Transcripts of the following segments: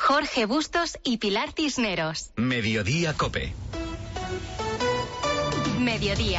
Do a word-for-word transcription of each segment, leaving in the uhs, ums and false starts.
Jorge Bustos y Pilar Cisneros. Mediodía Cope. Mediodía.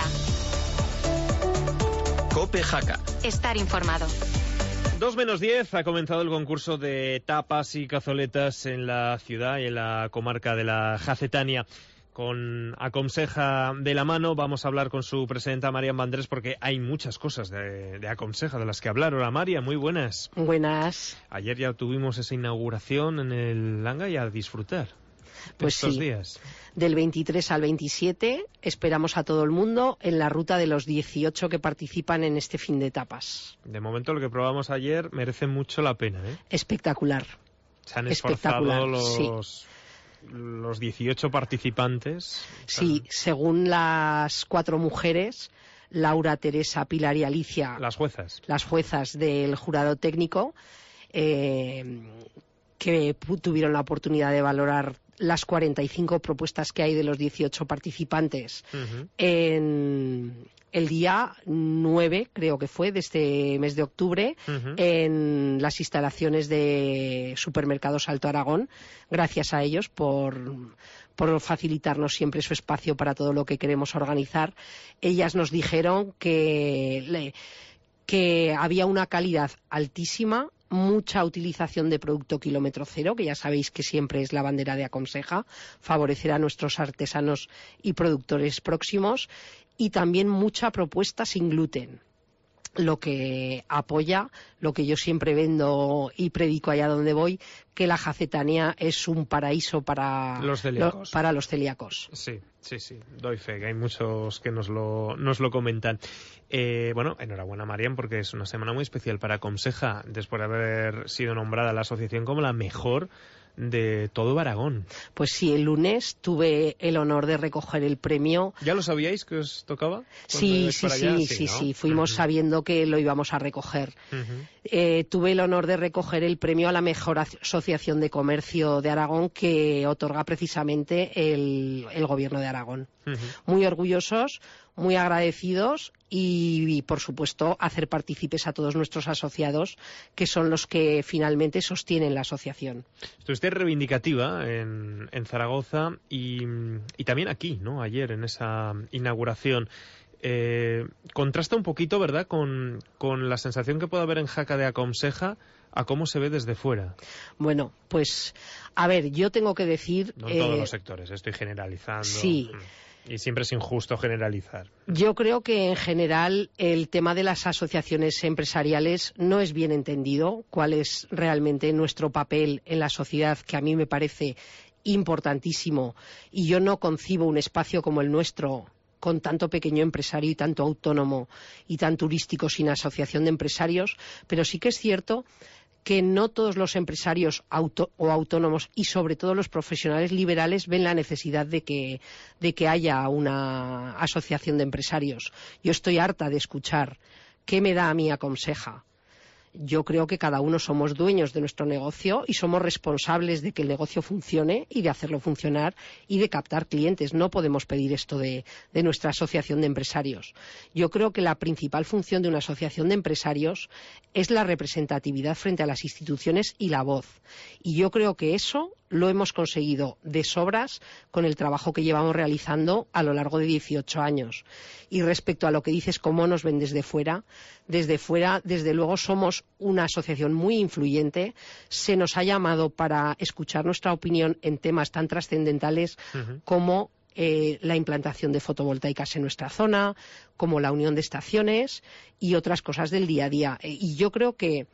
Cope Jaca. Estar informado. Dos menos diez ha comenzado el concurso de tapas y cazoletas en la ciudad y en la comarca de la Jacetania. Con Aconseja de la mano vamos a hablar con su presidenta Marian Vandrés, porque hay muchas cosas de, de Aconseja de las que hablar. Hola María, muy buenas. Buenas. Ayer ya tuvimos esa inauguración en el Langa y a disfrutar. Pues estos sí, días. Del veintitrés al veintisiete esperamos a todo el mundo en la ruta de los dieciocho que participan en este fin de tapas. De momento lo que probamos ayer merece mucho la pena, ¿eh? Espectacular. Se han esforzado los... Sí. Los dieciocho participantes. Sí, según las cuatro mujeres, Laura, Teresa, Pilar y Alicia, las juezas, las juezas del jurado técnico, eh, que tuvieron la oportunidad de valorar las cuarenta y cinco propuestas que hay de los dieciocho participantes uh-huh. en el día nueve, creo que fue, de este mes de octubre, uh-huh. en las instalaciones de Supermercados Alto Aragón. Gracias a ellos por, por facilitarnos siempre su espacio para todo lo que queremos organizar. Ellas nos dijeron que, que había una calidad altísima, mucha utilización de producto kilómetro cero, que ya sabéis que siempre es la bandera de Aconseja, favorecer a nuestros artesanos y productores próximos, y también mucha propuesta sin gluten, lo que apoya lo que yo siempre vendo y predico allá donde voy, que la Jacetania es un paraíso para los celíacos. Lo, para los celíacos. Sí, sí, sí, doy fe, que hay muchos que nos lo, nos lo comentan. Eh, bueno, enhorabuena Marian, porque es una semana muy especial para Aconseja, después de haber sido nombrada la asociación como la mejor de todo Aragón. Pues sí, el lunes tuve el honor de recoger el premio. ¿Ya lo sabíais que os tocaba? Sí, sí, sí, sí, sí, sí, fuimos uh-huh. sabiendo que lo íbamos a recoger. Uh-huh. Eh, tuve el honor de recoger el premio a la mejor asociación de comercio de Aragón que otorga precisamente el, el gobierno de Aragón. Uh-huh. Muy orgullosos, muy agradecidos y, y, por supuesto, hacer partícipes a todos nuestros asociados, que son los que finalmente sostienen la asociación. Estuviste reivindicativa en, en Zaragoza y, y también aquí, ¿no? Ayer, en esa inauguración. Eh, contrasta un poquito, ¿verdad?, con, con la sensación que puede haber en Jaca de Aconseja a cómo se ve desde fuera. Bueno, pues, a ver, yo tengo que decir... No en eh, todos los sectores, estoy generalizando. Sí. Y siempre es injusto generalizar. Yo creo que en general el tema de las asociaciones empresariales no es bien entendido, cuál es realmente nuestro papel en la sociedad, que a mí me parece importantísimo, y yo no concibo un espacio como el nuestro con tanto pequeño empresario y tanto autónomo y tan turístico sin asociación de empresarios, pero sí que es cierto que no todos los empresarios auto, o autónomos y sobre todo los profesionales liberales ven la necesidad de que, de que haya una asociación de empresarios. Yo estoy harta de escuchar qué me da a mí Aconseja. Yo creo que cada uno somos dueños de nuestro negocio y somos responsables de que el negocio funcione y de hacerlo funcionar y de captar clientes. No podemos pedir esto de, de nuestra asociación de empresarios. Yo creo que la principal función de una asociación de empresarios es la representatividad frente a las instituciones y la voz. Y yo creo que eso lo hemos conseguido de sobras con el trabajo que llevamos realizando a lo largo de dieciocho años. Y respecto a lo que dices, cómo nos ven desde fuera, desde fuera, desde luego, somos una asociación muy influyente. Se nos ha llamado para escuchar nuestra opinión en temas tan trascendentales uh-huh. como eh, la implantación de fotovoltaicas en nuestra zona, como la unión de estaciones y otras cosas del día a día. Eh, y yo creo que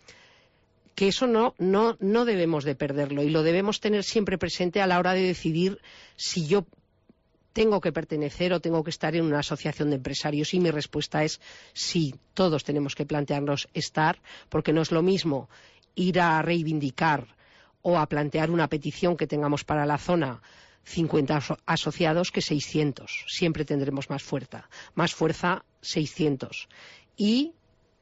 que eso no, no, no debemos de perderlo y lo debemos tener siempre presente a la hora de decidir si yo tengo que pertenecer o tengo que estar en una asociación de empresarios. Y mi respuesta es sí, todos tenemos que plantearnos estar, porque no es lo mismo ir a reivindicar o a plantear una petición que tengamos para la zona cincuenta asociados que seiscientos. Siempre tendremos más fuerza, más fuerza seiscientos. Y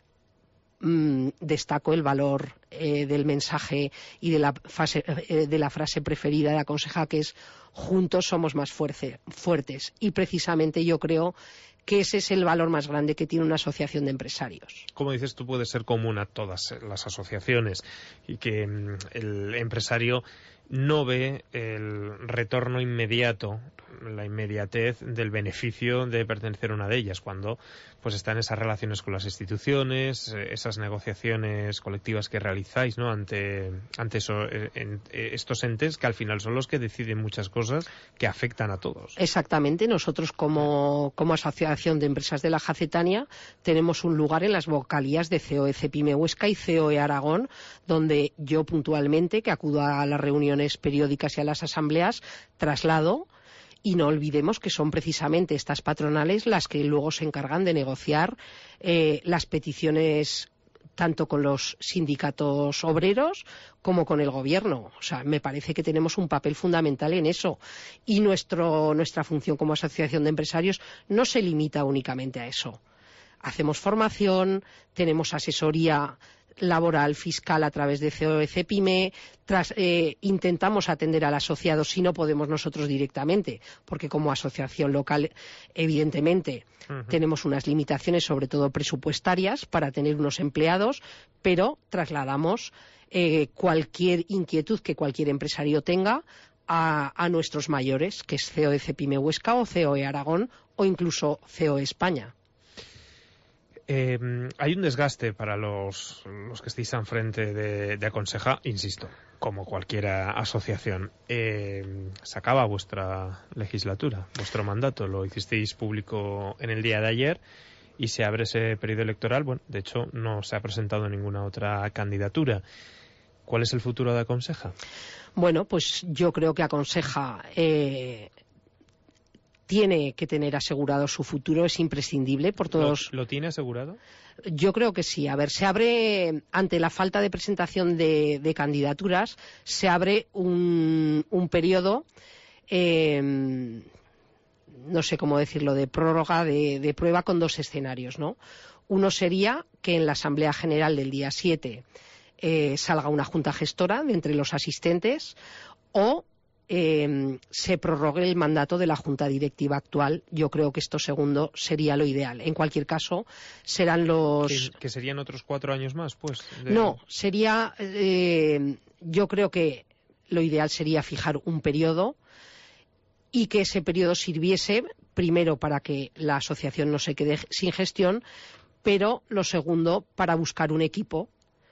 mmm, destaco el valor eh, del mensaje y de la, fase, eh, de la frase preferida de Aconseja, que es juntos somos más fuerte, fuertes. Y precisamente yo creo que ese es el valor más grande que tiene una asociación de empresarios. Como dices tú, puede ser común a todas las asociaciones y que el empresario no ve el retorno inmediato, la inmediatez del beneficio de pertenecer a una de ellas, cuando pues están esas relaciones con las instituciones, esas negociaciones colectivas que realizáis, ¿no?, ante ante eso, en, estos entes que al final son los que deciden muchas cosas que afectan a todos. Exactamente. Nosotros como, como Asociación de Empresas de la Jacetania tenemos un lugar en las vocalías de C O E Cepime Huesca y C O E Aragón, donde yo puntualmente, que acudo a las reuniones periódicas y a las asambleas, traslado. Y no olvidemos que son precisamente estas patronales las que luego se encargan de negociar eh, las peticiones tanto con los sindicatos obreros como con el gobierno. O sea, me parece que tenemos un papel fundamental en eso. Y nuestro, nuestra función como asociación de empresarios no se limita únicamente a eso. Hacemos formación, tenemos asesoría laboral, fiscal a través de C O E Cepime, tras, eh, intentamos atender al asociado si no podemos nosotros directamente, porque como asociación local, evidentemente, uh-huh. tenemos unas limitaciones, sobre todo presupuestarias, para tener unos empleados, pero trasladamos eh, cualquier inquietud que cualquier empresario tenga a, a nuestros mayores, que es C O E Cepime Huesca o C O E Aragón o incluso C O E España. Eh, hay un desgaste para los, los que estéis al frente de, de Aconseja, insisto, como cualquier asociación. Eh, se acaba vuestra legislatura, vuestro mandato, lo hicisteis público en el día de ayer y se abre ese periodo electoral. Bueno, de hecho, no se ha presentado ninguna otra candidatura. ¿Cuál es el futuro de Aconseja? Bueno, pues yo creo que Aconseja Eh, tiene que tener asegurado su futuro, es imprescindible por todos. ¿Lo, ¿Lo tiene asegurado? Yo creo que sí. A ver, se abre, ante la falta de presentación de, de candidaturas, se abre un, un periodo, eh, no sé cómo decirlo, de prórroga, de, de prueba con dos escenarios, ¿no? Uno sería que en la Asamblea General del día siete eh, salga una junta gestora de entre los asistentes o Eh, se prorrogue el mandato de la Junta Directiva actual. Yo creo que esto segundo sería lo ideal. En cualquier caso, serán los... ¿Que, que serían otros cuatro años más, pues? De... No, sería... Eh, yo creo que lo ideal sería fijar un periodo y que ese periodo sirviese, primero, para que la asociación no se quede sin gestión, pero lo segundo, para buscar un equipo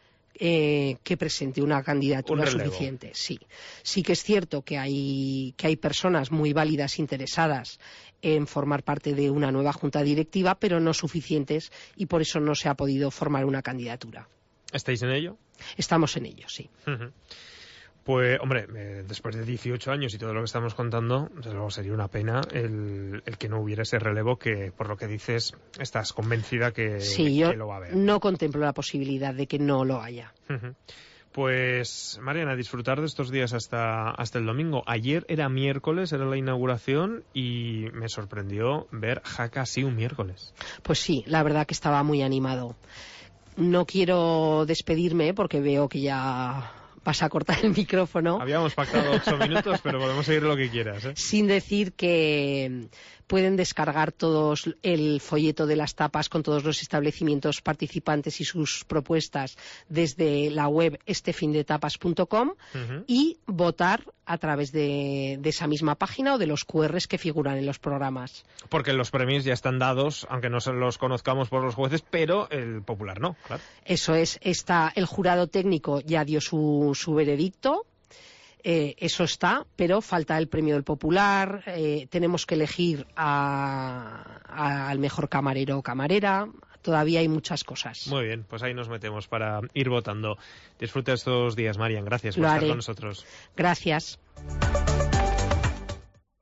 Eh, que presente una candidatura un suficiente. Sí, sí que es cierto que hay que hay personas muy válidas interesadas en formar parte de una nueva junta directiva, pero no suficientes y por eso no se ha podido formar una candidatura. ¿Estáis en ello? Estamos en ello, sí. Uh-huh. Pues, hombre, eh, después de dieciocho años y todo lo que estamos contando, desde luego sería una pena el, el que no hubiera ese relevo que, por lo que dices, estás convencida que, sí, que lo va a haber. Sí, yo no contemplo la posibilidad de que no lo haya. Uh-huh. Pues, Mariana, disfrutar de estos días hasta, hasta el domingo. Ayer era miércoles, era la inauguración y me sorprendió ver Jaca así un miércoles. Pues sí, la verdad que estaba muy animado. No quiero despedirme porque veo que ya... vas a cortar el micrófono. Habíamos pactado ocho minutos, pero podemos seguir lo que quieras, ¿eh? Sin decir que pueden descargar todos el folleto de las tapas con todos los establecimientos participantes y sus propuestas desde la web estefindetapas punto com uh-huh. y votar a través de, de esa misma página o de los cu erres que figuran en los programas. Porque los premios ya están dados, aunque no se los conozcamos por los jueces, pero el popular no, claro. Eso es, está, el jurado técnico ya dio su, su veredicto. Eh, eso está, pero falta el premio del popular, eh, tenemos que elegir a, a, al mejor camarero o camarera, todavía hay muchas cosas. Muy bien, pues ahí nos metemos para ir votando. Disfruta estos días, Marian, gracias por estar con nosotros. Gracias.